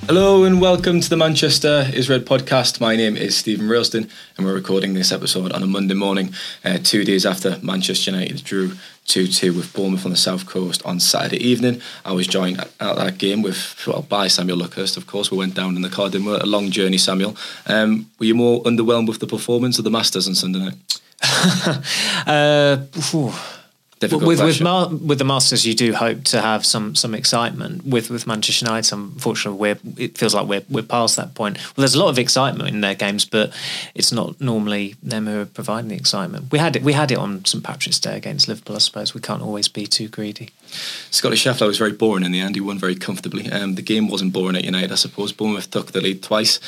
Hello and welcome to the Manchester is Red podcast. My name is Stephen Railston and we're recording this episode on a Monday morning, 2 days after Manchester United drew 2-2 with Bournemouth on the South Coast on Saturday evening. I was joined at that game by Samuel Luckhurst, of course. We went down in the car, didn't we? A long journey, Samuel. Were you more underwhelmed with the performance of the Masters on Sunday night? With the Masters, you do hope to have some excitement. With Manchester United, unfortunately, it feels like we're past that point. Well, there's a lot of excitement in their games, but it's not normally them who are providing the excitement. We had it on St Patrick's Day against Liverpool. I suppose we can't always be too greedy. Scotty Scheffler was very boring in the end. He won very comfortably. The game wasn't boring at United, I suppose. Bournemouth took the lead twice.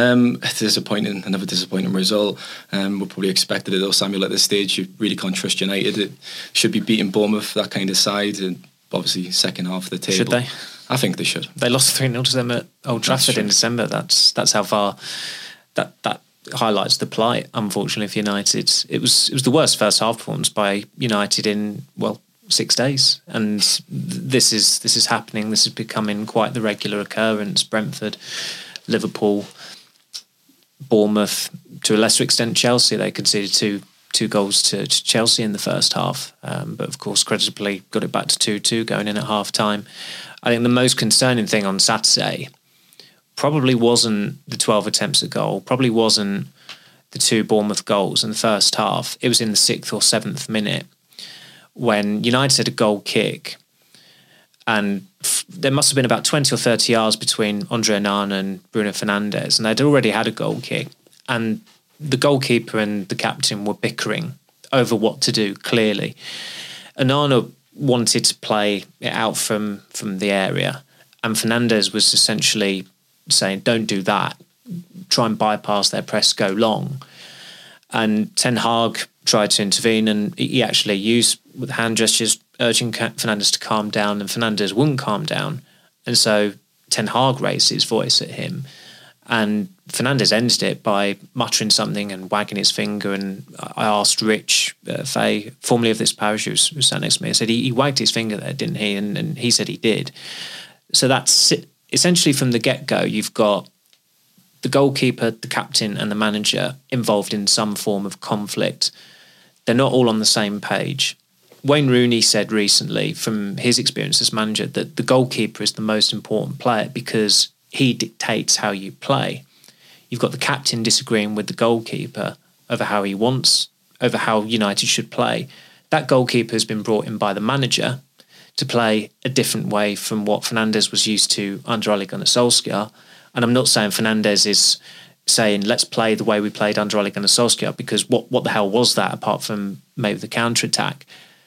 Another disappointing result. We probably expected it though, Samuel, at this stage. You really can't trust United. It should be beating Bournemouth, that kind of side, and obviously second half of the table. Should they? I think they should. They lost 3-0 to them at Old Trafford in December. That's how far that highlights the plight, unfortunately, for United. It was the worst first half performance by United in 6 days, and this is happening. This is becoming quite the regular occurrence. Brentford, Liverpool, Bournemouth, to a lesser extent Chelsea. They conceded two goals to Chelsea in the first half, but of course creditably got it back to 2-2 going in at half time. I think the most concerning thing on Saturday probably wasn't the 12 attempts at goal, probably wasn't the 2 Bournemouth goals in the first half. It was in the 6th or 7th minute when United had a goal kick, and there must have been about 20 or 30 yards between Andre Onana and Bruno Fernandes, and they'd already had a goal kick, and the goalkeeper and the captain were bickering over what to do, clearly. Onana wanted to play it out from the area, and Fernandes was essentially saying, don't do that, try and bypass their press, go long. And Ten Hag tried to intervene, and he actually used with hand gestures urging Fernandes to calm down, and Fernandes wouldn't calm down. And so Ten Hag raised his voice at him, and Fernandes ended it by muttering something and wagging his finger. And I asked Rich Fay, formerly of this parish, who was sat next to me, I said, he wagged his finger there, didn't he? And he said he did. So that's essentially from the get-go, you've got the goalkeeper, the captain and the manager involved in some form of conflict. They're not all on the same page. Wayne Rooney said recently, from his experience as manager, that the goalkeeper is the most important player because he dictates how you play. You've got the captain disagreeing with the goalkeeper over how he wants, over how United should play. That goalkeeper has been brought in by the manager to play a different way from what Fernandes was used to under Ole Gunnar Solskjaer. And I'm not saying Fernandes is saying, let's play the way we played under Ole Gunnar Solskjaer, because what the hell was that apart from maybe the counter-attack?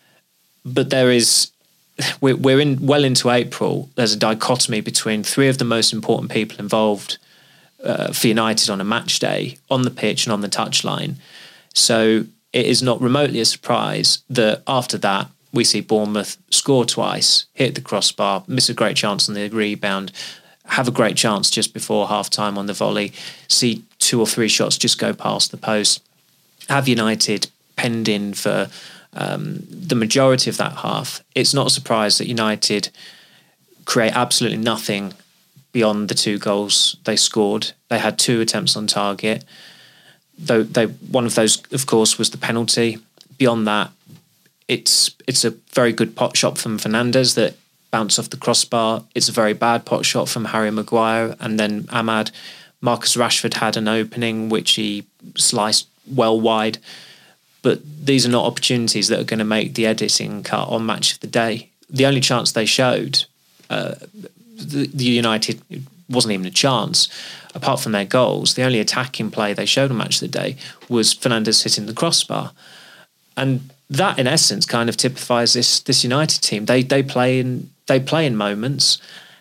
But we're well into April. There's a dichotomy between 3 of the most important people involved for United on a match day, on the pitch and on the touchline. So it is not remotely a surprise that after that, we see Bournemouth score twice, hit the crossbar, miss a great chance on the rebound, have a great chance just before half-time on the volley, see 2 or 3 shots just go past the post, have United penned in for the majority of that half. It's not a surprise that United create absolutely nothing beyond the 2 goals they scored. They had 2 attempts on target. One of those, of course, was the penalty. Beyond that, it's a very good pot shot from Fernandes that bounced off the crossbar. It's a very bad pot shot from Harry Maguire, and then Ahmad. Marcus Rashford had an opening which he sliced well wide. But these are not opportunities that are going to make the editing cut on Match of the Day. The only chance they showed, the United, it wasn't even a chance, apart from their goals. The only attacking play they showed on Match of the Day was Fernandes hitting the crossbar. And that, in essence, kind of typifies this United team. They play in moments.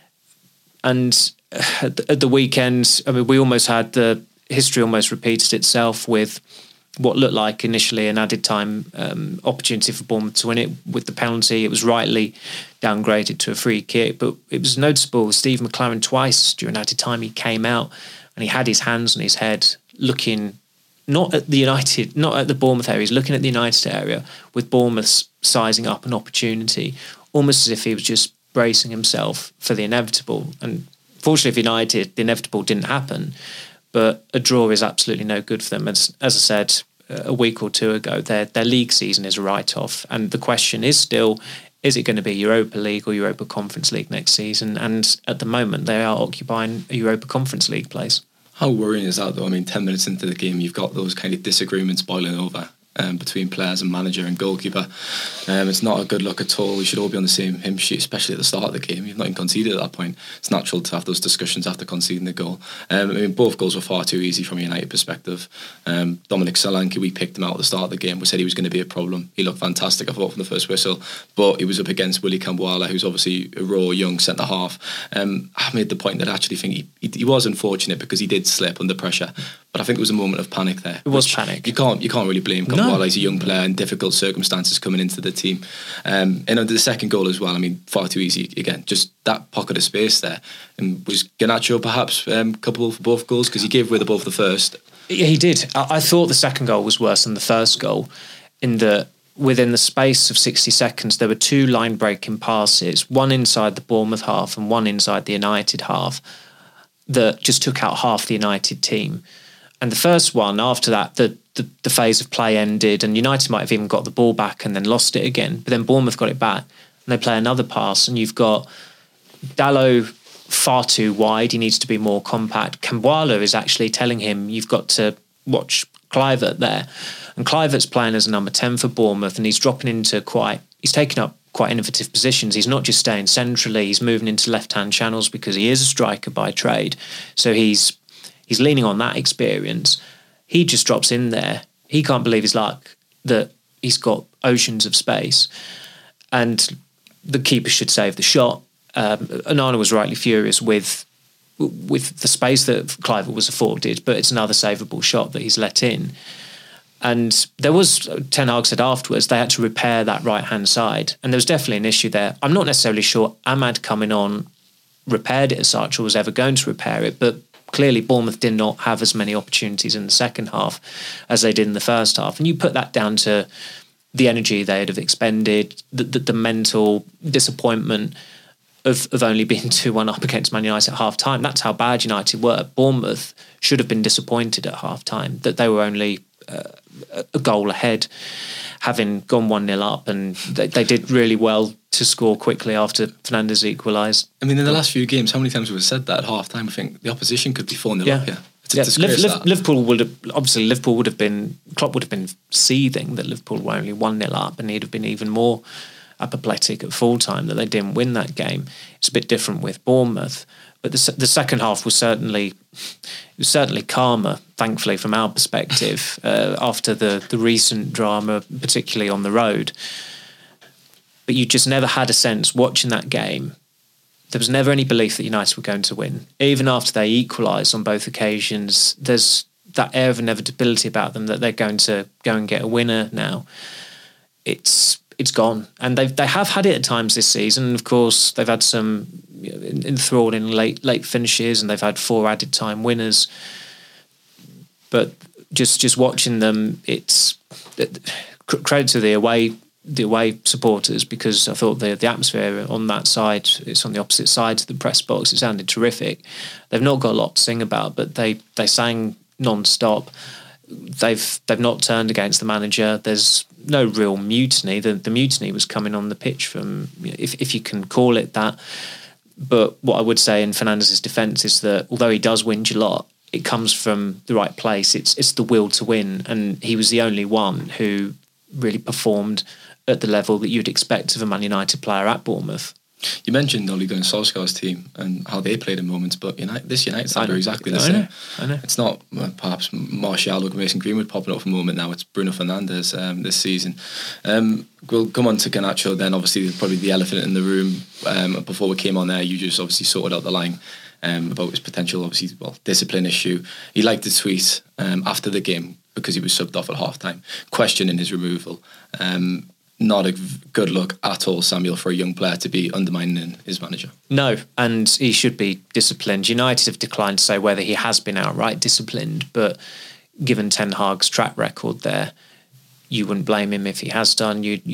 And at the weekend, I mean, we almost had the history almost repeated itself with what looked like initially an added time opportunity for Bournemouth to win it with the penalty. It was rightly downgraded to a free kick, but it was noticeable. Steve McLaren twice during added time he came out and he had his hands on his head, looking not at the Bournemouth area. He's looking at the United area with Bournemouth sizing up an opportunity, almost as if he was just bracing himself for the inevitable. And fortunately for United, the inevitable didn't happen. But a draw is absolutely no good for them. As I said a week or two ago, their league season is a write-off. And the question is still, is it going to be Europa League or Europa Conference League next season? And at the moment, they are occupying a Europa Conference League place. How worrying is that, though? I mean, 10 minutes into the game, you've got those kind of disagreements boiling over between players and manager and goalkeeper. It's not a good look at all. We should all be on the same hymn sheet, especially at the start of the game. You've not even conceded at that point. It's natural to have those discussions after conceding the goal. I mean, both goals were far too easy from a United perspective. Dominic Solanke, we picked him out at the start of the game. We said he was going to be a problem. He looked fantastic, I thought, from the first whistle. But he was up against Willy Kambwala, who's obviously a raw, young centre-half. I made the point that I actually think he was unfortunate because he did slip under pressure. But I think it was a moment of panic there. It was panic. You can't really blame Kambwala. No. He's a young player in difficult circumstances coming into the team. And the second goal as well, I mean, far too easy. Again, just that pocket of space there. And was Garnacho perhaps culpable for both goals? Because he gave away the ball for the first. Yeah, he did. I thought the second goal was worse than the first goal in that within the space of 60 seconds, there were two line-breaking passes, one inside the Bournemouth half and one inside the United half, that just took out half the United team. And the first one, after that, the phase of play ended and United might have even got the ball back and then lost it again. But then Bournemouth got it back and they play another pass and you've got Dalot far too wide. He needs to be more compact. Kambwala is actually telling him, you've got to watch Kluivert there. And Kluivert's playing as a number 10 for Bournemouth and he's dropping into he's taking up quite innovative positions. He's not just staying centrally, he's moving into left-hand channels because he is a striker by trade. So he's leaning on that experience. He just drops in there. He can't believe his luck that he's got oceans of space. And the keeper should save the shot. Onana was rightly furious with the space that Kluivert was afforded, but it's another savable shot that he's let in. And there was, Ten Hag said afterwards, they had to repair that right-hand side. And there was definitely an issue there. I'm not necessarily sure Ahmad coming on repaired it as such or was ever going to repair it, but clearly Bournemouth did not have as many opportunities in the second half as they did in the first half. And you put that down to the energy they'd have expended, the mental disappointment of only being 2-1 up against Man United at half-time. That's how bad United were. Bournemouth should have been disappointed at half-time that they were only a goal ahead, having gone 1-0 up, and they did really well to score quickly after Fernandes equalised. I mean, in the last few games, how many times have we said that at half-time? I think the opposition could be 4-0 up here. It's a disgrace. Liverpool would have been, Klopp would have been seething that Liverpool were only 1-0 up, and he'd have been even more apoplectic at full time that they didn't win that game. It's a bit different with Bournemouth, but the second half was certainly calmer, thankfully from our perspective, after the recent drama, particularly on the road. But you just never had a sense watching that game. There was never any belief that United were going to win. Even after they equalised on both occasions, there's that air of inevitability about them that they're going to go and get a winner now. It's gone. And they have had it at times this season. Of course, they've had some enthralling late finishes and they've had 4 added time winners. But just watching them, it's credit to the away supporters, because I thought the atmosphere on that side, it's on the opposite side to the press box, it sounded terrific. They've not got a lot to sing about, but they sang non-stop. They've not turned against the manager. There's no real mutiny. The mutiny was coming on the pitch from, if you can call it that. But what I would say in Fernandes' defence is that although he does whinge a lot, it comes from the right place. It's the will to win, and he was the only one who really performed at the level that you'd expect of a Man United player at Bournemouth. You mentioned Ole Gunnar Solskjaer's team and how they played in moments, but this United side are exactly the same. I know. It's not perhaps Martial or Mason Greenwood popping up for a moment now. It's Bruno Fernandes this season. We'll come on to Garnacho then. Obviously, probably the elephant in the room. Before we came on there, you just obviously sorted out the line about his potential, discipline issue. He liked to tweet after the game because he was subbed off at half-time, questioning his removal. Not a good look at all, Samuel, for a young player to be undermining his manager. No, and he should be disciplined. United have declined to say whether he has been outright disciplined, but given Ten Hag's track record there, you wouldn't blame him if he has done. You'd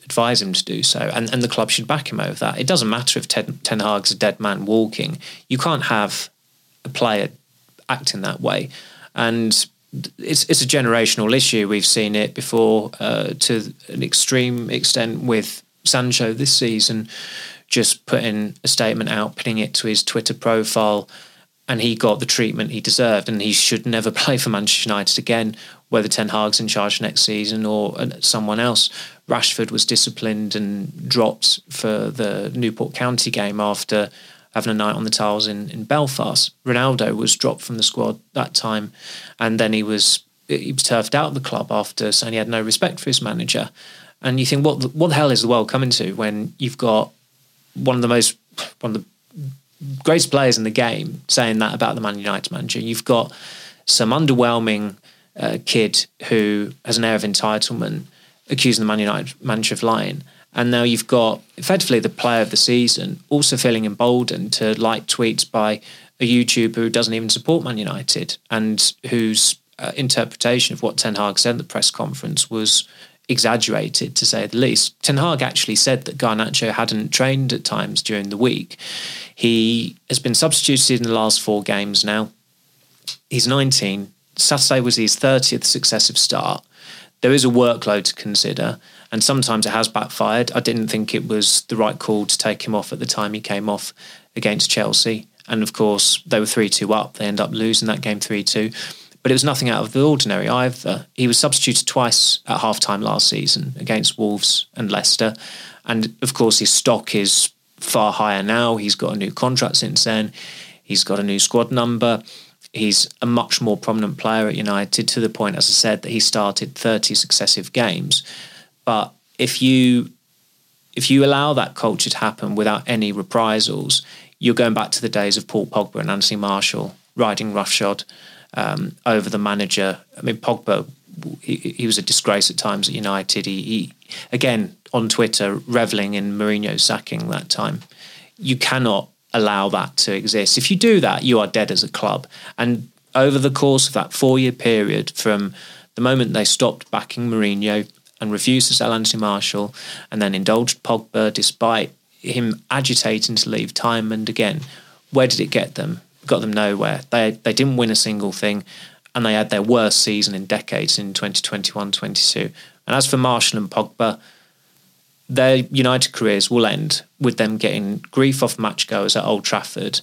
advise him to do so, and the club should back him over that. It doesn't matter if Ten Hag's a dead man walking. You can't have a player acting that way, and it's a generational issue. We've seen it before to an extreme extent with Sancho this season, just putting a statement out, putting it to his Twitter profile, and he got the treatment he deserved, and he should never play for Manchester United again, whether Ten Hag's in charge next season or someone else. Rashford was disciplined and dropped for the Newport County game after having a night on the tiles in Belfast. Ronaldo was dropped from the squad that time, and then he was turfed out of the club after saying he had no respect for his manager. And you think, what the hell is the world coming to when you've got one of the greatest players in the game saying that about the Man United manager? You've got some underwhelming kid who has an air of entitlement accusing the Man United manager of lying. And now you've got effectively the player of the season also feeling emboldened to like tweets by a YouTuber who doesn't even support Man United and whose interpretation of what Ten Hag said at the press conference was exaggerated, to say the least. Ten Hag actually said that Garnacho hadn't trained at times during the week. He has been substituted in the last 4 games now. He's 19. Saturday was his 30th successive start. There is a workload to consider, and sometimes it has backfired. I didn't think it was the right call to take him off at the time he came off against Chelsea. And of course, they were 3-2 up. They end up losing that game 3-2. But it was nothing out of the ordinary either. He was substituted twice at half-time last season against Wolves and Leicester. And of course, his stock is far higher now. He's got a new contract since then. He's got a new squad number. He's a much more prominent player at United, to the point, as I said, that he started 30 successive games. But if you allow that culture to happen without any reprisals, you're going back to the days of Paul Pogba and Anthony Martial riding roughshod over the manager. I mean, Pogba, he was a disgrace at times at United. He again, on Twitter, revelling in Mourinho's sacking that time. You cannot allow that to exist. If you do that, you are dead as a club. And over the course of that 4-year period, from the moment they stopped backing Mourinho and refused to sell Anthony Martial, and then indulged Pogba despite him agitating to leave time and again, where did it get them? It got them nowhere. They didn't win a single thing, and they had their worst season in decades in 2021-22. And as for Martial and Pogba, their United careers will end with them getting grief off matchgoers at Old Trafford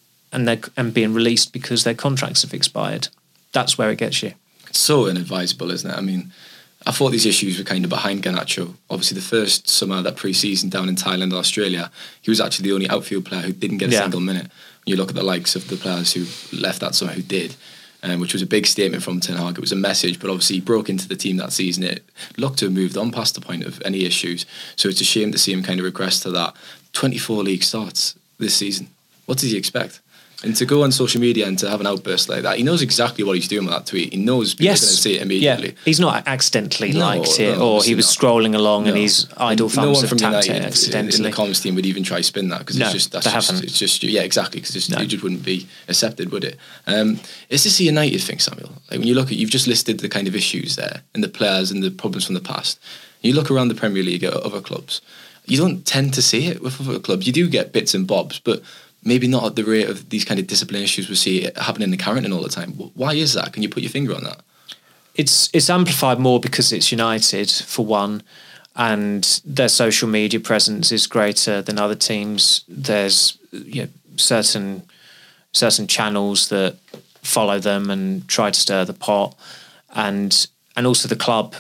and being released because their contracts have expired. That's where it gets you. It's so inadvisable, isn't it? I mean, I thought these issues were kind of behind Garnacho. Obviously, the first summer, that pre-season down in Thailand and Australia, he was actually the only outfield player who didn't get a single minute. When you look at the likes of the players who left that summer who did, which was a big statement from Ten Hag. It was a message, but obviously he broke into the team that season. It looked to have moved on past the point of any issues. So it's a shame to see him kind of regress to that. 24 league starts this season. What does he expect? And to go on social media and to have an outburst like that, he knows exactly what he's doing with that tweet. He knows people are going to see it immediately. Yeah. He's not accidentally liked it, or he was scrolling along and his idle fans have tapped it accidentally. In the comments team would even try spin that, because it's just exactly, because it just wouldn't be accepted, would it? Is this a United thing, Samuel? Like, when you look at, you've just listed the kind of issues there and the players and the problems from the past. You look around the Premier League at other clubs. You don't tend to see it with other clubs. You do get bits and bobs, but maybe not at the rate of these kind of discipline issues we see happening in Carrington all the time. Why is that? Can you put your finger on that? It's amplified more because it's United, for one, and their social media presence is greater than other teams. There's certain channels that follow them and try to stir the pot, and also the club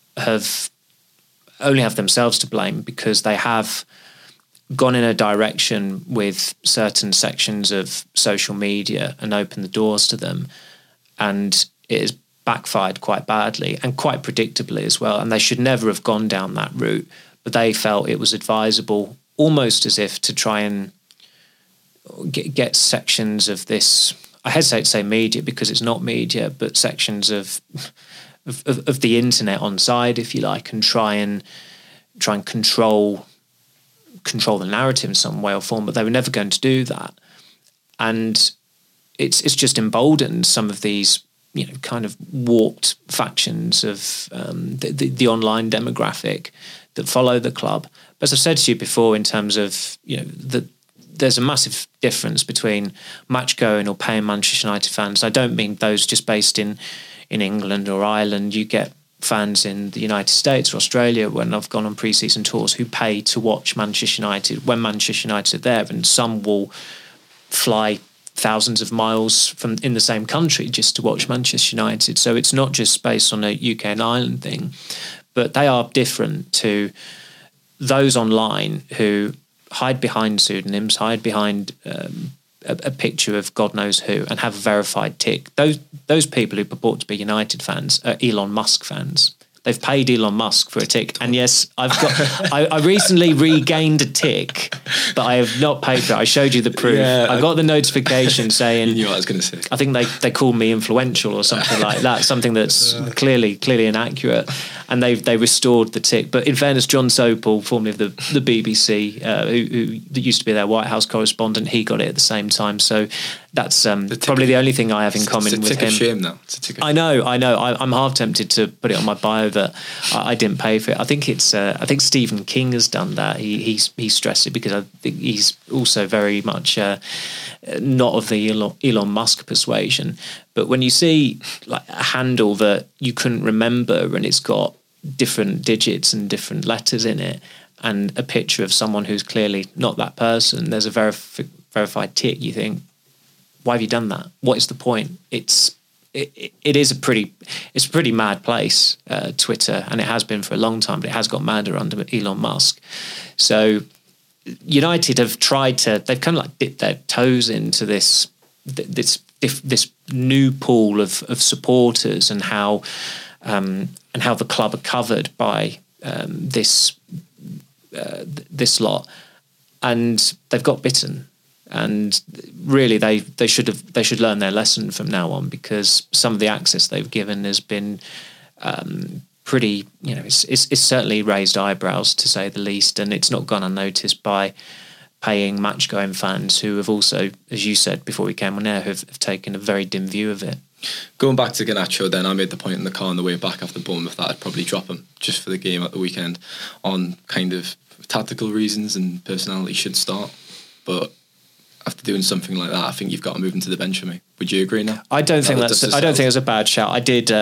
only have themselves to blame, because they have gone in a direction with certain sections of social media and opened the doors to them, and it has backfired quite badly and quite predictably as well. And they should never have gone down that route, but they felt it was advisable, almost as if to try and get sections of this, I hesitate to say media because it's not media, but sections of the internet on side, if you like, and try and control the narrative in some way or form. But they were never going to do that, and it's just emboldened some of these kind of warped factions of the online demographic that follow the club. But as I've said to you before, in terms of, there's a massive difference between match going or paying Manchester United fans. I don't mean those just based in England or Ireland. You get fans in the United States or Australia, when I've gone on pre-season tours, who pay to watch Manchester United when Manchester United are there, and some will fly thousands of miles from in the same country just to watch Manchester United. So it's not just based on a UK and Ireland thing, but they are different to those online who hide behind pseudonyms, hide behind a picture of God knows who, and have a verified tick. Those people who purport to be United fans are Elon Musk fans. They've paid Elon Musk for a tick, and yes, I recently regained a tick, but I have not paid for it. I showed you the proof. Yeah, I got the notification saying. You knew what I was going to say. I think they called me influential or something like that. Something that's clearly inaccurate, and they restored the tick. But in fairness, John Sopel, formerly of the BBC, who used to be their White House correspondent, he got it at the same time. So that's probably the only thing I have in common with him. It's a shame now. I know. I'm half tempted to put it on my bio that I didn't pay for it. I think Stephen King has done that. He stressed it because I think he's also very much not of the Elon Musk persuasion. But when you see like a handle that you couldn't remember and it's got different digits and different letters in it, and a picture of someone who's clearly not that person, there's a verified tick, you think, why have you done that? What is the point? It is a pretty mad place, Twitter, and it has been for a long time, but it has got madder under Elon Musk. So United have they've kind of like dipped their toes into this new pool of supporters, and how the club are covered by this lot, and they've got bitten. And really, they should learn their lesson from now on, because some of the access they've given has been pretty. It's certainly raised eyebrows, to say the least, and it's not gone unnoticed by paying match-going fans who have also, as you said before we came on air, have taken a very dim view of it. Going back to Garnacho, then, I made the point in the car on the way back after Bournemouth that I'd probably drop him just for the game at the weekend on kind of tactical reasons, and personality should start. But after doing something like that, I think you've got to move him to the bench for me. Would you agree now? I don't think it's a bad shout. I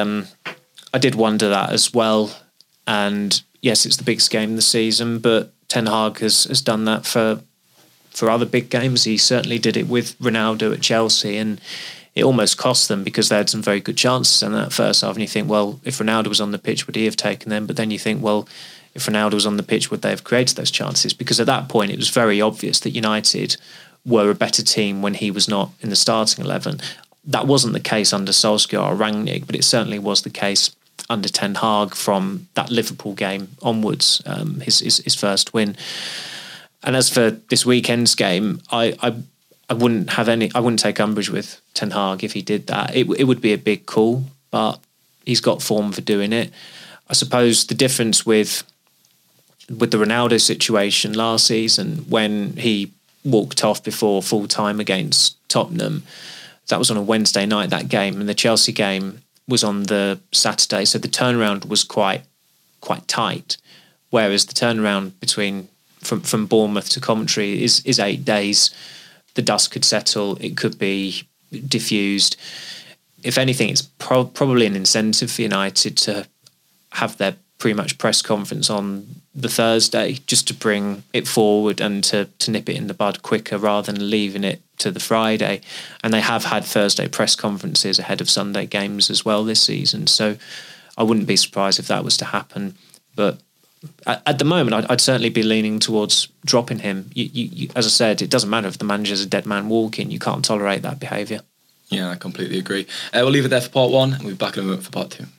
did wonder that as well. And yes, it's the biggest game of the season, but Ten Hag has done that for other big games. He certainly did it with Ronaldo at Chelsea, and it almost cost them because they had some very good chances in that first half. And you think, well, if Ronaldo was on the pitch, would he have taken them? But then you think, well, if Ronaldo was on the pitch, would they have created those chances? Because at that point, it was very obvious that United were a better team when he was not in the starting 11. That wasn't the case under Solskjaer or Rangnick, but it certainly was the case under Ten Hag from that Liverpool game onwards, his first win. And as for this weekend's game, I wouldn't take umbrage with Ten Hag if he did that. It would be a big call, but he's got form for doing it. I suppose the difference with the Ronaldo situation last season, when he walked off before full time against Tottenham, that was on a Wednesday night, that game, and the Chelsea game was on the Saturday, so the turnaround was quite tight, whereas the turnaround from Bournemouth to Coventry is 8 days. The dust could settle, it could be diffused. If anything, it's probably an incentive for United to have their pre-match press conference on the Thursday, just to bring it forward and to nip it in the bud quicker rather than leaving it to the Friday. And they have had Thursday press conferences ahead of Sunday games as well this season, so I wouldn't be surprised if that was to happen. But at the moment, I'd certainly be leaning towards dropping him. You, as I said, it doesn't matter if the manager's a dead man walking. You can't tolerate that behaviour. Yeah, I completely agree. We'll leave it there for part one, and we'll be back in a moment for part two.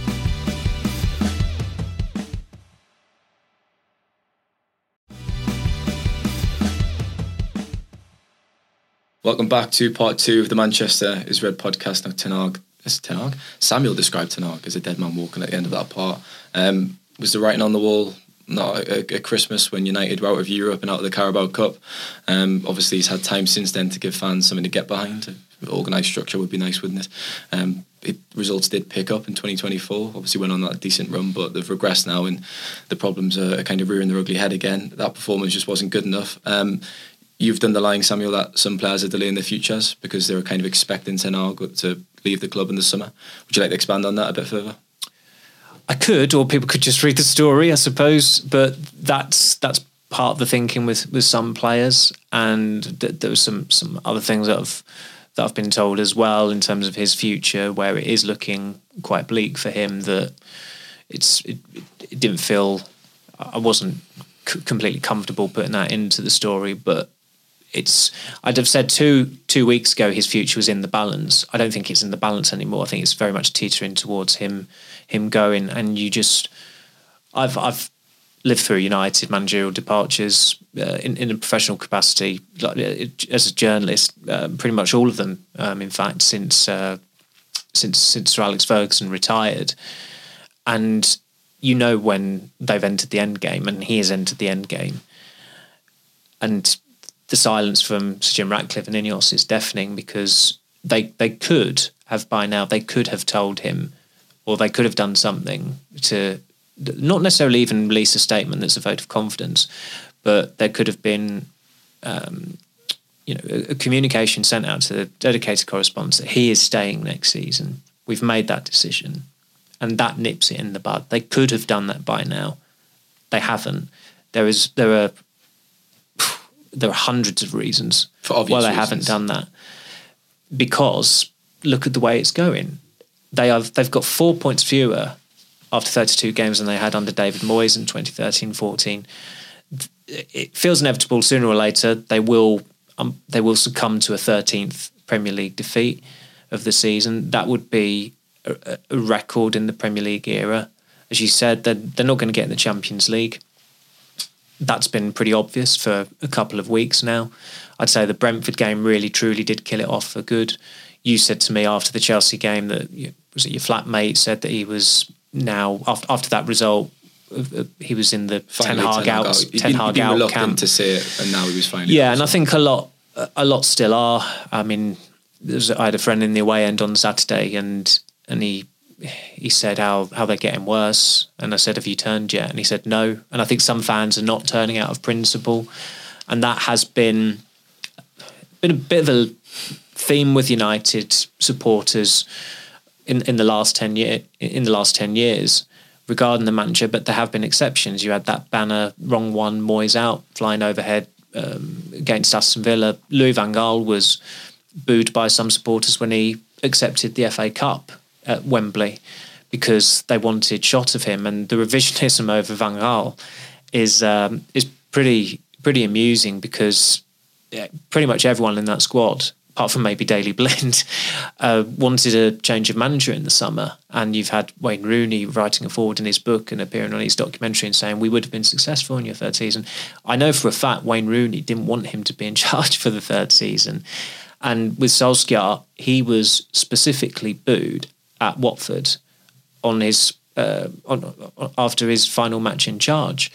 Welcome back to part two of the Manchester is Red podcast. Now, Ten Hag? Samuel described Ten Hag as a dead man walking at the end of that part. Was the writing on the wall not at Christmas when United were out of Europe and out of the Carabao Cup? Obviously, he's had time since then to give fans something to get behind. Organised structure would be nice, wouldn't it? results did pick up in 2024. Obviously went on that decent run, but they've regressed now, and the problems are kind of rearing their ugly head again. That performance just wasn't good enough. You've done the lying, Samuel, that some players are delaying their futures because they were kind of expecting Ten Hag to leave the club in the summer. Would you like to expand on that a bit further? I could, or people could just read the story, I suppose. But that's part of the thinking with some players, and there was some other things that I've been told as well in terms of his future, where it is looking quite bleak for him. That it didn't feel, I wasn't completely comfortable putting that into the story, but I'd have said two weeks ago his future was in the balance. I don't think it's in the balance anymore. I think it's very much teetering towards him going. And I've lived through United managerial departures in a professional capacity, like, as a journalist. Pretty much all of them, in fact, since Sir Alex Ferguson retired. And when they've entered the end game, and he has entered the end game, and the silence from Sir Jim Ratcliffe and Ineos is deafening, because they could have by now, they could have told him, or they could have done something to not necessarily even release a statement that's a vote of confidence, but there could have been a communication sent out to the dedicated correspondents that he is staying next season. We've made that decision, and that nips it in the bud. They could have done that by now. They haven't. There are hundreds of reasons why they haven't done that. Because look at the way it's going. They've got 4 points fewer after 32 games than they had under David Moyes in 2013-14. It feels inevitable sooner or later they will succumb to a 13th Premier League defeat of the season. That would be a record in the Premier League era. As you said, they're not going to get in the Champions League. That's been pretty obvious for a couple of weeks now. I'd say the Brentford game really, truly did kill it off for good. You said to me after the Chelsea game that your flatmate said that he was now, after that result, he was in the Ten Hag out camp. To say it, and now he was fine. Yeah, and I think a lot still are. I mean, I had a friend in the away end on Saturday, and he said how they're getting worse, and I said, have you turned yet? And he said no. And I think some fans are not turning out of principle, and that has been a bit of a theme with United supporters in the last 10 years regarding the manager. But there have been exceptions. You had that banner, wrong one, Moyes out, flying overhead against Aston Villa. Louis van Gaal was booed by some supporters when he accepted the FA Cup at Wembley, because they wanted shot of him. And the revisionism over Van Gaal is pretty amusing, because pretty much everyone in that squad, apart from maybe Daley Blind, wanted a change of manager in the summer. And you've had Wayne Rooney writing a forward in his book and appearing on his documentary and saying, we would have been successful in your third season. I know for a fact Wayne Rooney didn't want him to be in charge for the third season. And with Solskjaer, he was specifically booed at Watford on his after his final match in charge.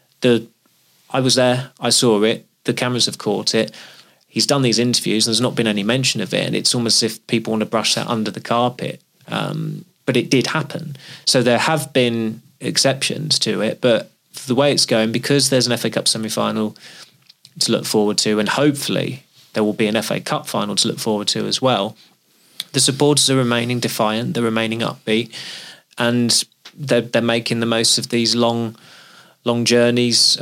I was there, I saw it, the cameras have caught it. He's done these interviews, and there's not been any mention of it, and it's almost as if people want to brush that under the carpet. But it did happen. So there have been exceptions to it, but for the way it's going, because there's an FA Cup semi-final to look forward to, and hopefully there will be an FA Cup final to look forward to as well, the supporters are remaining defiant, they're remaining upbeat, and they're making the most of these long journeys,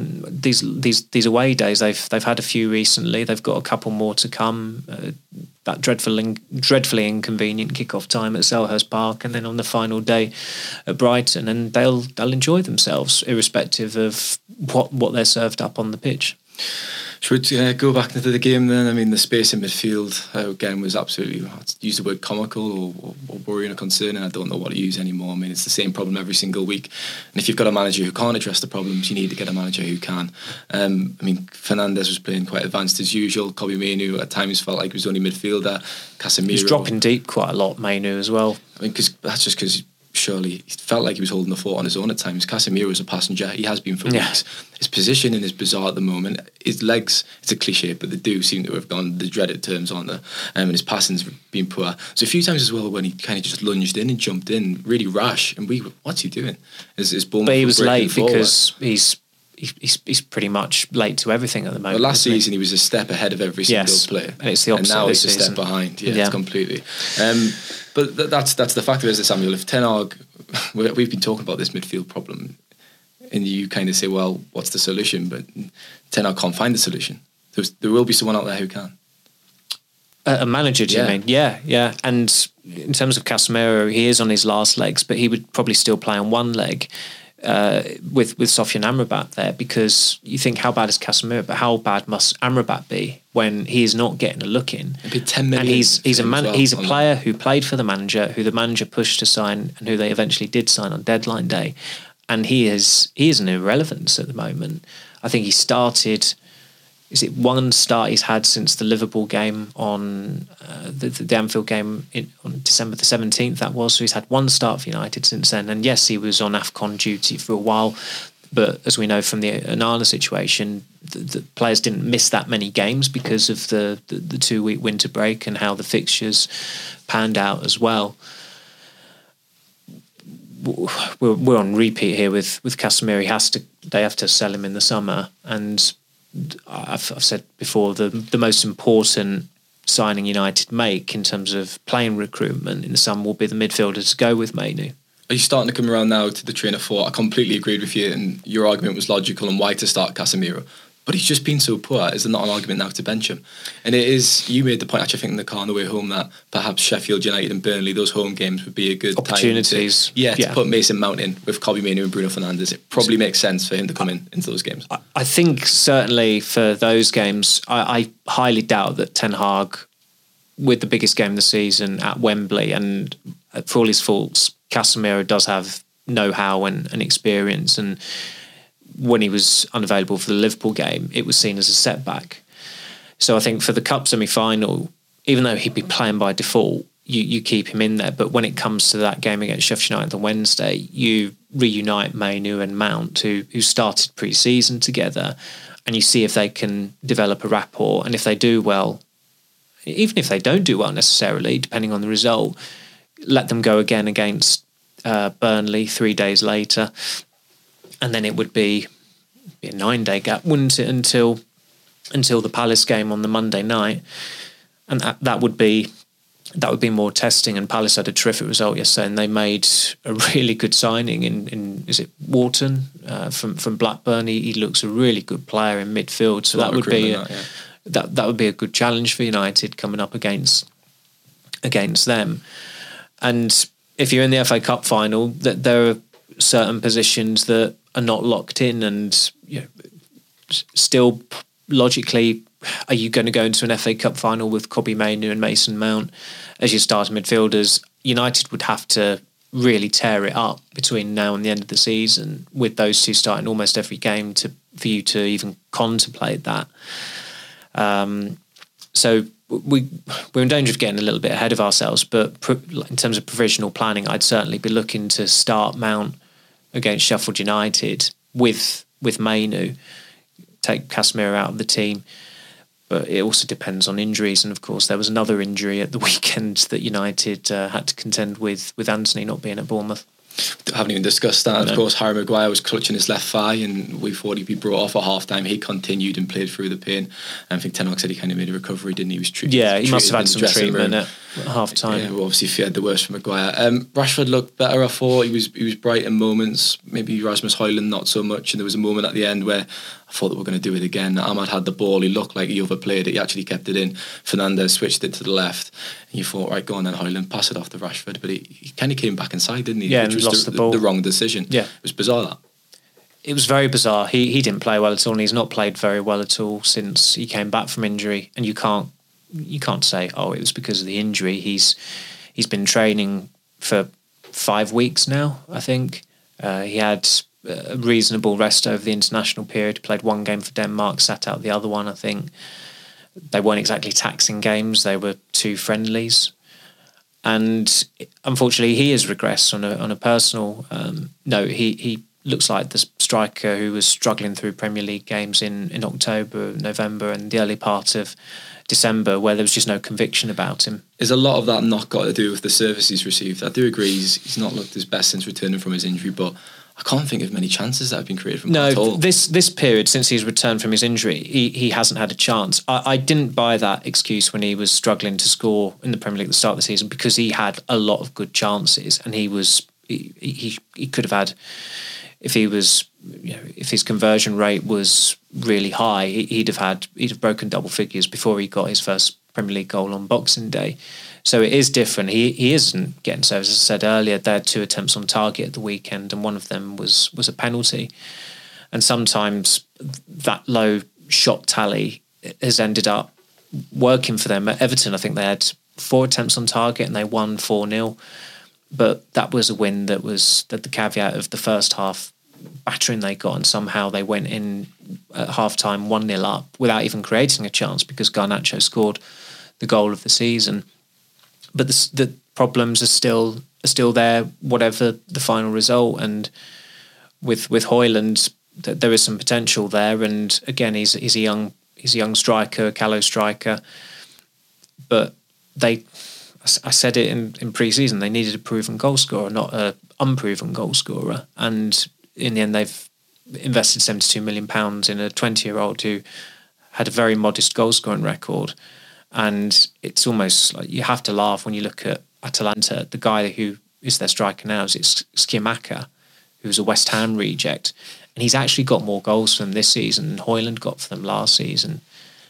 these away days. They've had a few recently. They've got a couple more to come. That dreadfully inconvenient kick-off time at Selhurst Park, and then on the final day at Brighton, and they'll enjoy themselves irrespective of what they're served up on the pitch. Should we go back into the game then? I mean, the space in midfield, again, was absolutely, I'd use the word comical or worrying or concerning. I don't know what to use anymore. I mean, it's the same problem every single week. And if you've got a manager who can't address the problems, you need to get a manager who can. I mean, Fernandes was playing quite advanced as usual. Kobbie Mainoo at times felt like he was only midfielder. Casemiro. He's dropping deep quite a lot, Mainoo, as well. I mean, that's just because surely he felt like he was holding the fort on his own at times. Casemiro was a passenger. He has been for weeks. His positioning is bizarre at the moment. His legs, it's a cliche, but they do seem to have gone the dreaded terms, aren't they? And his passing's been poor. So a few times as well when he kind of just lunged in and jumped in, really rash, and what's he doing? But he was late because he's pretty much late to everything at the moment. Well, last season he was a step ahead of every single player, and it's the opposite. And now he's a season. step behind. Yeah, it's completely. But that's the fact of it, is that, Samuel, if Ten Hag, we've been talking about this midfield problem, and you kind of say, well, what's the solution? But Ten Hag can't find the solution. There will be someone out there who can. A manager, do you mean? Yeah. And in terms of Casemiro, he is on his last legs, but he would probably still play on one leg with Sofyan Amrabat there, because you think, how bad is Casemiro? But how bad must Amrabat be when he is not getting a look in? It'd be 10 million. And he's a player who played for the manager, who the manager pushed to sign, and who they eventually did sign on deadline day. And he is an irrelevance at the moment. I think he started. Is it one start he's had since the Liverpool game on the Anfield game on December the 17th, that was. So he's had one start for United since then. And yes, he was on AFCON duty for a while. But as we know from the Onana situation, the players didn't miss that many games because of the 2-week winter break and how the fixtures panned out as well. We're on repeat here with Casemiro. They have to sell him in the summer, and I've said before, the most important signing United make in terms of playing recruitment in the summer will be the midfielder to go with Mainu. Are you starting to come around now to the train of thought? I completely agreed with you, and your argument was logical on why to start Casemiro. But he's just been so poor. Is there not an argument now to bench him? And it is, you made the point, actually, I think in the car on the way home, that perhaps Sheffield United and Burnley, those home games would be a good opportunities. Time to put Mason Mount in with Kobbie Mainoo and Bruno Fernandes. It probably makes sense for him to come into those games. I think certainly for those games, I highly doubt that Ten Hag, with the biggest game of the season at Wembley, and for all his faults, Casemiro does have know-how and experience, and when he was unavailable for the Liverpool game, it was seen as a setback. So I think for the Cup semi-final, even though he'd be playing by default, you keep him in there. But when it comes to that game against Sheffield United on Wednesday, you reunite Mainoo and Mount, who started pre-season together, and you see if they can develop a rapport. And if they do well, even if they don't do well necessarily, depending on the result, let them go again against Burnley 3 days later. And then it would be a 9-day gap, wouldn't it, until the Palace game on the Monday night, and that would be more testing. And Palace had a terrific result yesterday, and they made a really good signing in is it Wharton from Blackburn? He looks a really good player in midfield, so that would be that would be a good challenge for United coming up against them. And if you're in the FA Cup final, that there are certain positions that are not locked in, and still logically, are you going to go into an FA Cup final with Kobbie Mainoo and Mason Mount as your starting midfielders? United would have to really tear it up between now and the end of the season, with those two starting almost every game for you to even contemplate that. So we're in danger of getting a little bit ahead of ourselves, but in terms of provisional planning, I'd certainly be looking to start Mount against Sheffield United with Mainoo, take Casemiro out of the team. But it also depends on injuries, and of course there was another injury at the weekend that United had to contend with Anthony not being at Bournemouth. Haven't even discussed that. Of course, Harry Maguire was clutching his left thigh, and we thought he'd be brought off at half time. He continued and played through the pain. And I think Ten Hag said he kind of made a recovery, didn't he? He was treated. Yeah, he must have had some treatment at half time. Yeah, well, obviously feared the worst for Maguire. Rashford looked better, I thought. He was bright in moments. Maybe Rasmus Højlund not so much. And there was a moment at the end where I thought they were going to do it again. Ahmad had the ball. He looked like he overplayed it. He actually kept it in. Fernandes switched it to the left. And you thought, right, go on then, Højlund, pass it off to Rashford. But he kind of came back inside, didn't he? Yeah, which and was lost the ball. The wrong decision. Yeah. It was bizarre, that. It was very bizarre. He didn't play well at all, and he's not played very well at all since he came back from injury. And you can't say, oh, it was because of the injury. He's been training for 5 weeks now, I think. He had a reasonable rest over the international period, played one game for Denmark, sat out the other one, I think. They weren't exactly taxing games, they were 2 friendlies. And unfortunately, he has regressed on a personal note. He looks like the striker who was struggling through Premier League games in October, November, and the early part of December, where there was just no conviction about him. Is a lot of that not got to do with the service he's received? I do agree he's not looked his best since returning from his injury, but I can't think of many chances that have been created from him at all. This period, since he's returned from his injury, he hasn't had a chance. I didn't buy that excuse when he was struggling to score in the Premier League at the start of the season, because he had a lot of good chances, and he could have had, if his conversion rate was really high, he'd have broken double figures before he got his first Premier League goal on Boxing Day. So it is different. He isn't getting service. As I said earlier, they had 2 attempts on target at the weekend, and one of them was a penalty. And sometimes that low shot tally has ended up working for them. At Everton, I think they had 4 attempts on target and they won 4-0. But that was a win that was the caveat of the first half battering they got, and somehow they went in at half-time 1-0 up without even creating a chance, because Garnacho scored the goal of the season. But the problems are still there, whatever the final result. And with Højlund, there is some potential there. And again, he's a young striker, a callow striker. But I said it in pre-season, they needed a proven goal scorer, not an unproven goal scorer. And in the end, they've invested £72 million in a 20-year-old who had a very modest goal scoring record. And it's almost like you have to laugh when you look at Atalanta. The guy who is their striker now is Skiermaka, who's a West Ham reject. And he's actually got more goals for them this season than Højlund got for them last season.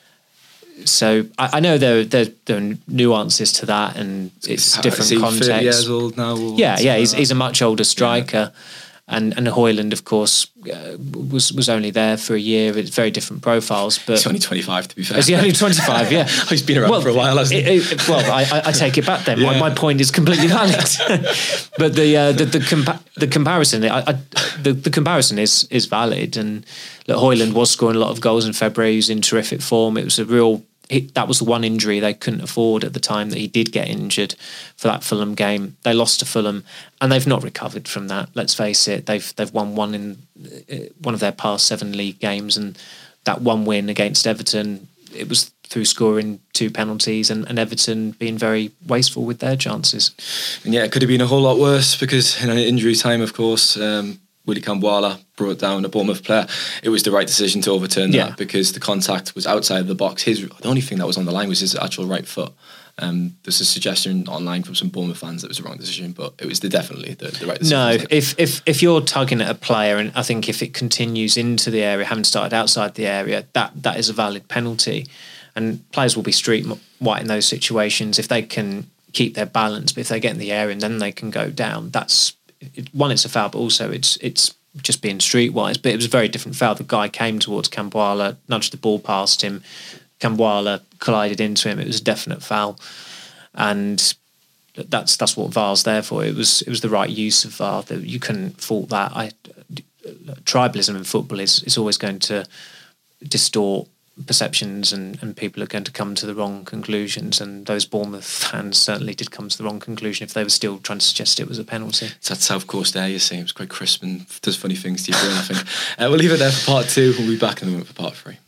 So I know there are nuances to that, and it's different context. 30 years old now? Yeah, he's a much older striker. Yeah. And Højlund, of course, was only there for a year. It's very different profiles. But he's only 25, to be fair. Is he only 25? Yeah. He's been around for a while, hasn't he? I take it back then. Yeah. My point is completely valid. But the comparison, the comparison is valid. And look, Højlund was scoring a lot of goals in February. He was in terrific form. It was that was the one injury they couldn't afford at the time that he did get injured for that Fulham game. They lost to Fulham, and they've not recovered from that. Let's face it, they've won one in one of their past 7 league games, and that one win against Everton, it was through scoring 2 penalties and Everton being very wasteful with their chances. And yeah, it could have been a whole lot worse, because in an injury time, of course, Willy Kambwala brought down a Bournemouth player. It was the right decision to overturn that, because the contact was outside of the box. The only thing that was on the line was his actual right foot. There's a suggestion online from some Bournemouth fans that it was the wrong decision, but it was definitely the right decision. No, if you're tugging at a player, and I think if it continues into the area, having started outside the area, that is a valid penalty. And players will be street white in those situations if they can keep their balance. But if they get in the area and then they can go down, that's one, it's a foul, but also it's just being streetwise. But it was a very different foul. The guy came towards Kambwala, nudged the ball past him. Kambwala collided into him. It was a definite foul, and that's what VAR's there for. It was the right use of VAR. You couldn't fault that. Tribalism in football is always going to distort perceptions, and people are going to come to the wrong conclusions, and those Bournemouth fans certainly did come to the wrong conclusion if they were still trying to suggest it was a penalty. It's that South Coast air, you see. It was quite crisp and does funny things to your brain, I think. We'll leave it there for part 2. We'll be back in a moment for part 3.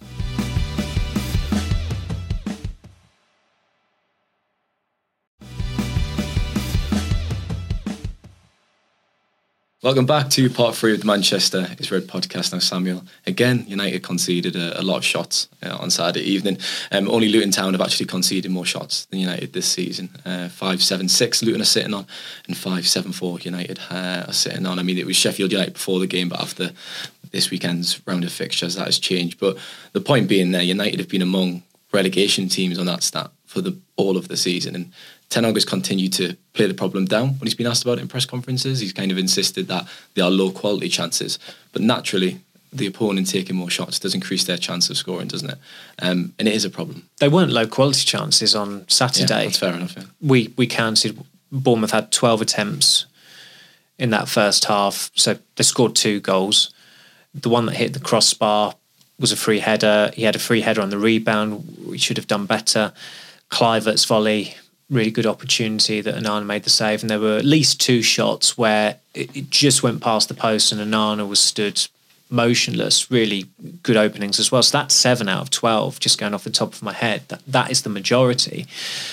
Welcome back to part 3 of the Manchester is Red podcast. Now, Samuel, again, United conceded a lot of shots on Saturday evening. Only Luton Town have actually conceded more shots than United this season. 5-7-6 Luton are sitting on, and 5-7-4 United are sitting on. I mean, it was Sheffield United before the game, but after this weekend's round of fixtures, that has changed. But the point being there, United have been among relegation teams on that stat for all of the season, and Ten Hag has continued to play the problem down when he's been asked about it in press conferences. He's kind of insisted that they are low quality chances, but naturally the opponent taking more shots does increase their chance of scoring, doesn't it? And it is a problem. They weren't low quality chances on Saturday. Yeah, that's fair enough. Yeah. We counted, Bournemouth had 12 attempts in that first half, so they scored 2 goals. The one that hit the crossbar was a free header. He had a free header on the rebound. We should have done better. Kluivert's volley really good opportunity that Onana made the save, and there were at least 2 shots where it just went past the post and Onana was stood motionless. Really good openings as well. So that's 7 out of 12, just going off the top of my head. That is the majority.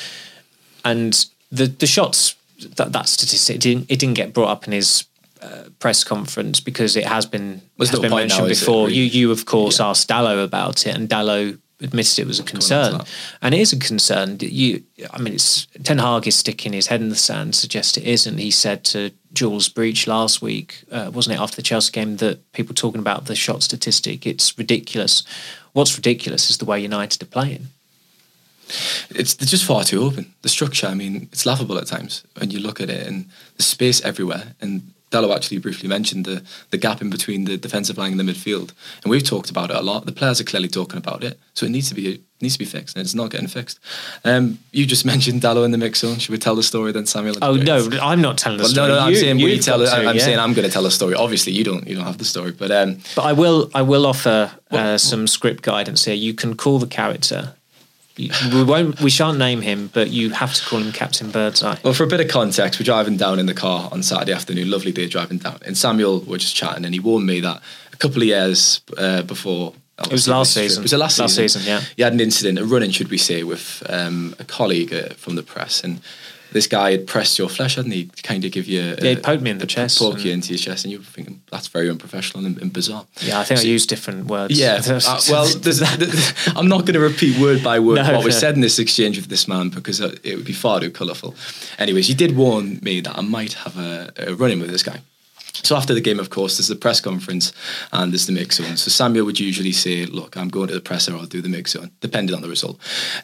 And the shots, that statistic, it didn't get brought up in his press conference because it has been mentioned now, before. You of course asked Dalot about it, and Dalot admitted it was a concern, and it is a concern. It's Ten Hag is sticking his head in the sand, suggest it isn't. He said to Jules Breach last week, wasn't it, after the Chelsea game, that people talking about the shot statistic, it's ridiculous. What's ridiculous is the way United are playing. They're just far too open. The structure, it's laughable at times when you look at it, and the space everywhere. And Dalot actually briefly mentioned the gap in between the defensive line and the midfield, and we've talked about it a lot. The players are clearly talking about it, so it needs to be fixed, and it's not getting fixed. You just mentioned Dalot in the mix zone. Should we tell the story then, Samuel? Oh no, I'm not telling the story. No, I'm saying we tell it. I'm saying I'm going to tell a story. Obviously, you don't have the story, but I will offer some script guidance here. You can call the character. We shan't name him, but you have to call him Captain Birdseye. Well, for a bit of context, we're driving down in the car on Saturday afternoon, lovely day driving down, and Samuel were just chatting, and he warned me that a couple of years before, it was last season. Was it last season? Yeah. He had an incident, a run-in, should we say, with a colleague from the press, and this guy had pressed your flesh, hadn't he? To kind of give you... he poked me in the chest. Poke you into your chest, and you were thinking, that's very unprofessional and bizarre. Yeah, I think I used different words. Yeah, I'm not going to repeat word by word what was said in this exchange with this man, because it would be far too colourful. Anyways, you did warn me that I might have a run-in with this guy. So after the game, of course, there's the press conference and there's the mix zone. So Samuel would usually say, look, I'm going to the presser, I'll do the mix zone, depending on the result.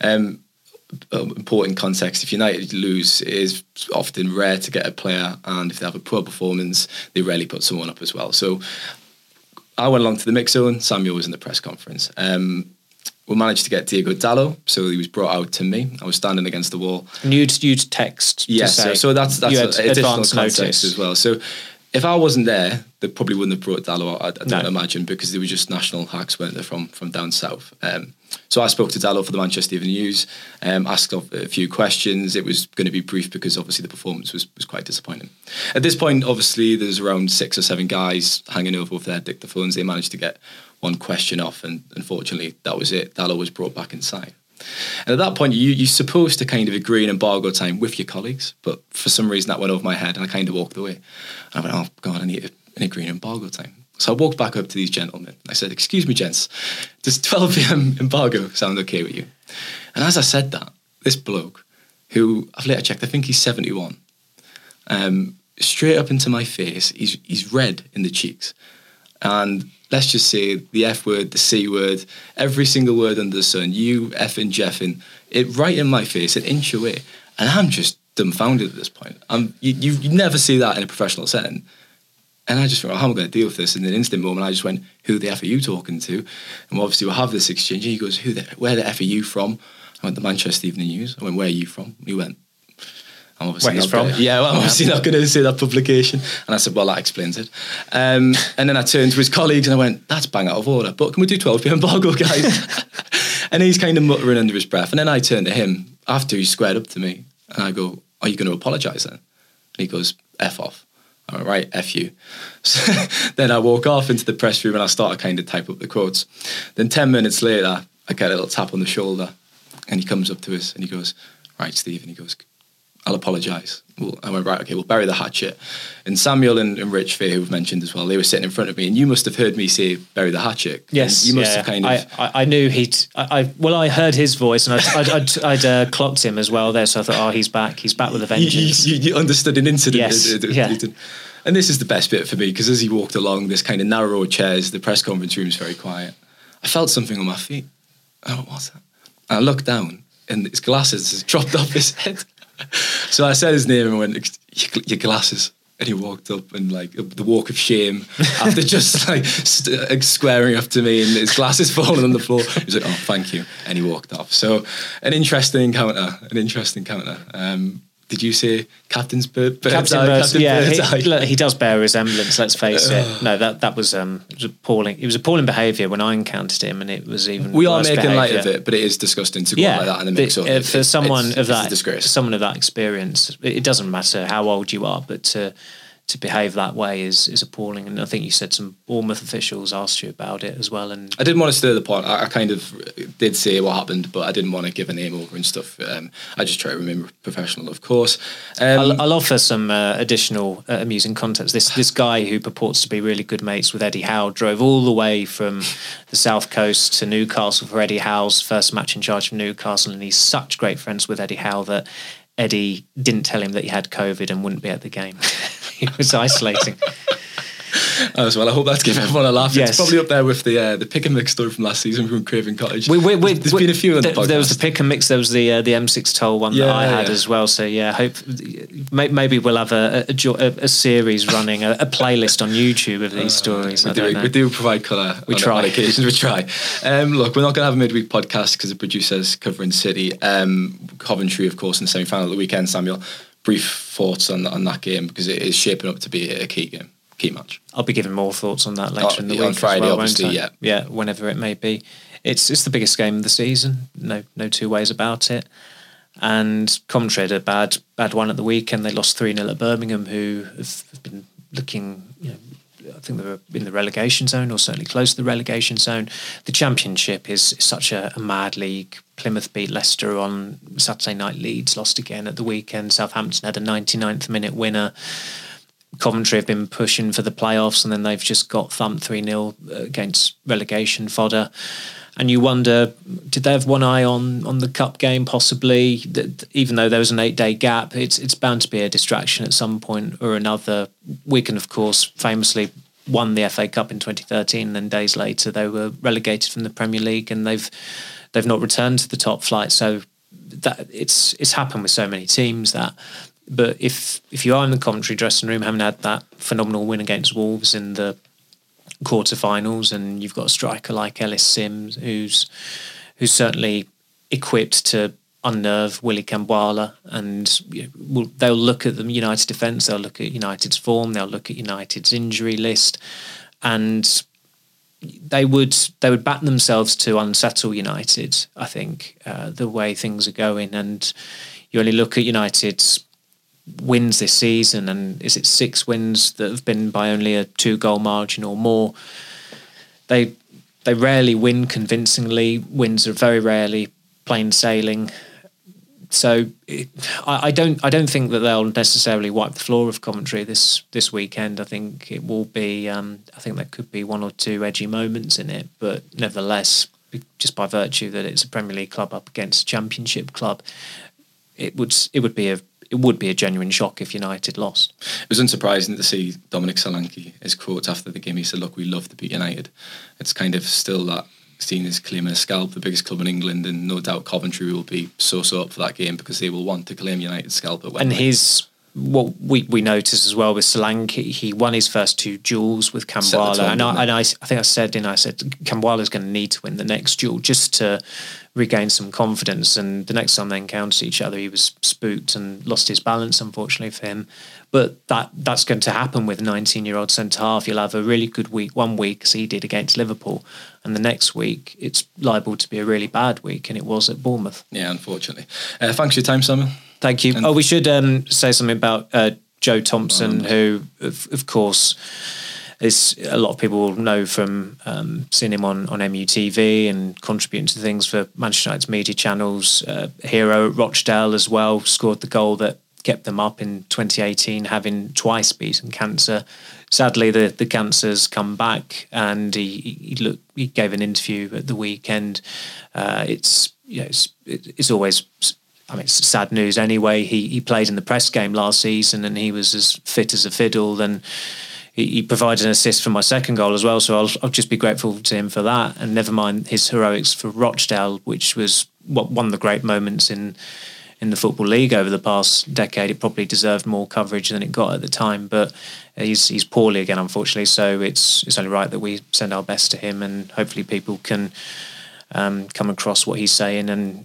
Important context, if United lose, it is often rare to get a player, and if they have a poor performance, they rarely put someone up as well. So I went along to the mix zone, Samuel was in the press conference. We managed to get Diego Dalot, so he was brought out to me. I was standing against the wall. And you'd text. Yes, so that's additional context as well. So if I wasn't there, they probably wouldn't have brought Dalot out, I don't imagine, because they were just national hacks, weren't they, from down south. So I spoke to Dalot for the Manchester Evening News, asked a few questions. It was going to be brief because obviously the performance was quite disappointing. At this point, obviously, there's around 6 or 7 guys hanging over with their dictaphones. They managed to get one question off, and unfortunately, that was it. Dalot was brought back inside. And at that point, you're supposed to kind of agree an embargo time with your colleagues, but for some reason that went over my head and I kind of walked away. And I went, oh God, I need an agree an embargo time. So I walked back up to these gentlemen. I said, excuse me, gents, does 12 p.m. embargo sound okay with you? And as I said that, this bloke, who I've later checked, I think he's 71, straight up into my face, he's red in the cheeks. And let's just say the F word, the C word, every single word under the sun, you effing jeffing, it right in my face, an inch away. And I'm just dumbfounded at this point. You never see that in a professional setting. And I just thought, how am I going to deal with this? In an instant moment, I just went, who the F are you talking to? And obviously we'll have this exchange. And he goes, where the F are you from? I went, the Manchester Evening News. I went, where are you from? And he went, I'm obviously where he's from? I'm obviously not going to say that publication. And I said, well, that explains it. And then I turned to his colleagues and I went, that's bang out of order. But can we do 12 p.m. embargo, guys? And he's kind of muttering under his breath. And then I turned to him after he squared up to me. And I go, are you going to apologise then? And he goes, F off. I went, right, F you. So then I walk off into the press room and I start to kind of type up the quotes. Then 10 minutes later, I get a little tap on the shoulder and he comes up to us and he goes, right, Steve, and he goes, I'll apologise. Well, I went, right, okay, we'll bury the hatchet. And Samuel and Rich Fair, who've mentioned as well, they were sitting in front of me and you must have heard me say, bury the hatchet. Yes, you must have kind of... I knew I heard his voice and I'd clocked him as well there, so I thought, oh, he's back with a vengeance. You understood an incident. Yes, yeah. And this is the best bit for me, because as he walked along this kind of narrow chairs, the press conference room is very quiet. I felt something on my feet. I went, what's that? And I looked down and his glasses has dropped off his head. So I said his name and went, your glasses. And he walked up and like the walk of shame after just like squaring up to me and his glasses falling on the floor. He was like, oh, thank you. And he walked off. So an interesting encounter. did you say Captain Bird? He does bear a resemblance. Let's face it. No, that was appalling. It was appalling behaviour when I encountered him, and it was even. We are making light of it, but it is disgusting to go like that in the mix up. For someone of that experience, it doesn't matter how old you are, but to behave that way is appalling. And I think you said some Bournemouth officials asked you about it as well. And I didn't want to stir the pot. I kind of did say what happened, but I didn't want to give a name over and stuff. I just try to remain professional, of course. I'll offer some additional amusing context. This guy who purports to be really good mates with Eddie Howe drove all the way from the South Coast to Newcastle for Eddie Howe's first match in charge of Newcastle, and he's such great friends with Eddie Howe that Eddie didn't tell him that he had COVID and wouldn't be at the game. He was isolating. As well, I hope that's giving everyone a laugh. Yes. It's probably up there with the pick and mix story from last season from Craven Cottage. There's been a few on the podcast. There was the pick and mix. There was the M6 Toll one that I had as well. So maybe we'll have a series running, a playlist on YouTube of these stories. We do provide colour. We try on occasions. We try. Look, we're not going to have a midweek podcast because the producer's covering City. Coventry, of course, in the semi-final of the weekend. Samuel, brief thoughts on that game because it is shaping up to be a key game. Key match. I'll be giving more thoughts on that later in the week on Friday, as well, obviously. Yeah, whenever it may be. It's the biggest game of the season. No two ways about it. And Coventry had a bad one at the weekend. They lost 3-0 at Birmingham, who have been looking. I think they were in the relegation zone, or certainly close to the relegation zone. The Championship is such a mad league. Plymouth beat Leicester on Saturday night. Leeds lost again at the weekend. Southampton had a 99th minute winner. Coventry have been pushing for the playoffs, and then they've just got thumped 3-0 against relegation fodder. And you wonder, did they have one eye on the cup game? Possibly. Even though there was an 8-day gap, it's bound to be a distraction at some point or another. Wigan, of course, famously won the FA Cup in 2013, and then days later they were relegated from the Premier League, and they've not returned to the top flight. So that it's happened with so many teams that. But if you are in the Coventry dressing room, having had that phenomenal win against Wolves in the quarterfinals, and you've got a striker like Ellis Sims, who's certainly equipped to unnerve Willy Kambwala, and they'll look at the United defence, they'll look at United's form, they'll look at United's injury list, and they would batten themselves to unsettle United. I think the way things are going, and you only look at United's wins this season, and is it 6 wins that have been by only a 2-goal margin or more? They rarely win convincingly. Wins are very rarely plain sailing. So I don't think that they'll necessarily wipe the floor of Coventry this weekend. I think it will be. I think there could be 1 or 2 edgy moments in it, but nevertheless, just by virtue that it's a Premier League club up against a Championship club, it would be a genuine shock if United lost. It was unsurprising to see Dominic Solanke, his quotes after the game. He said, "Look, we love to beat United." It's kind of still that seen as claiming a scalp, the biggest club in England, and no doubt Coventry will be so up for that game because they will want to claim United's scalp at Wembley. And what we noticed as well with Solanke, he won his first 2 duels with Kambwala, and I think I said Kambwala's going to need to win the next duel just to regain some confidence, and the next time they encountered each other he was spooked and lost his balance, unfortunately for him. But that's going to happen with a 19-year-old centre-half. You'll have a really good week one week, as he did against Liverpool, and the next week it's liable to be a really bad week, and it was at Bournemouth. Yeah, unfortunately. Thanks for your time, Samuel. Thank you. We should say something about Joe Thompson, who of course is, a lot of people will know from seeing him on MUTV and contributing to things for Manchester United's media channels. Hero at Rochdale as well, scored the goal that kept them up in 2018, having twice beaten cancer. Sadly, the cancer's come back, and he gave an interview at the weekend. It's always, I mean, it's sad news anyway. He played in the press game last season, and he was as fit as a fiddle. And he provided an assist for my second goal as well, so I'll just be grateful to him for that. And never mind his heroics for Rochdale, which was one of the great moments in the Football League over the past decade. It probably deserved more coverage than it got at the time, but he's poorly again, unfortunately. So it's only right that we send our best to him, and hopefully people can come across what he's saying and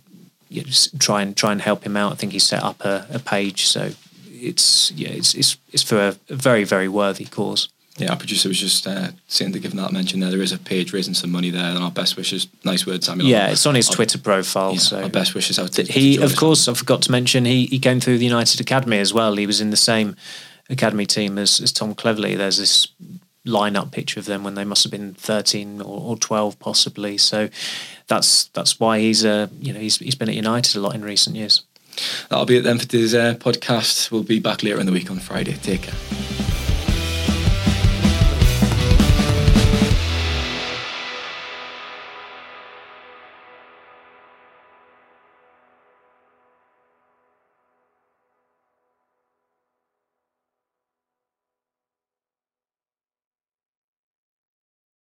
just try and help him out. I think he set up a page, so it's for a very, very worthy cause. Yeah, our producer was just saying to give that mention there. There is a page raising some money there, and our best wishes. Nice words, Samuel. Yeah, it's on his Twitter profile. So our best wishes out to he. Of course, I forgot to mention he came through the United Academy as well. He was in the same academy team as Tom Cleverley. There's this line-up picture of them when they must have been 13 or 12 possibly. So that's why he's been at United a lot in recent years. That'll be it then for today's podcast. We'll be back later in the week on Friday. Take care.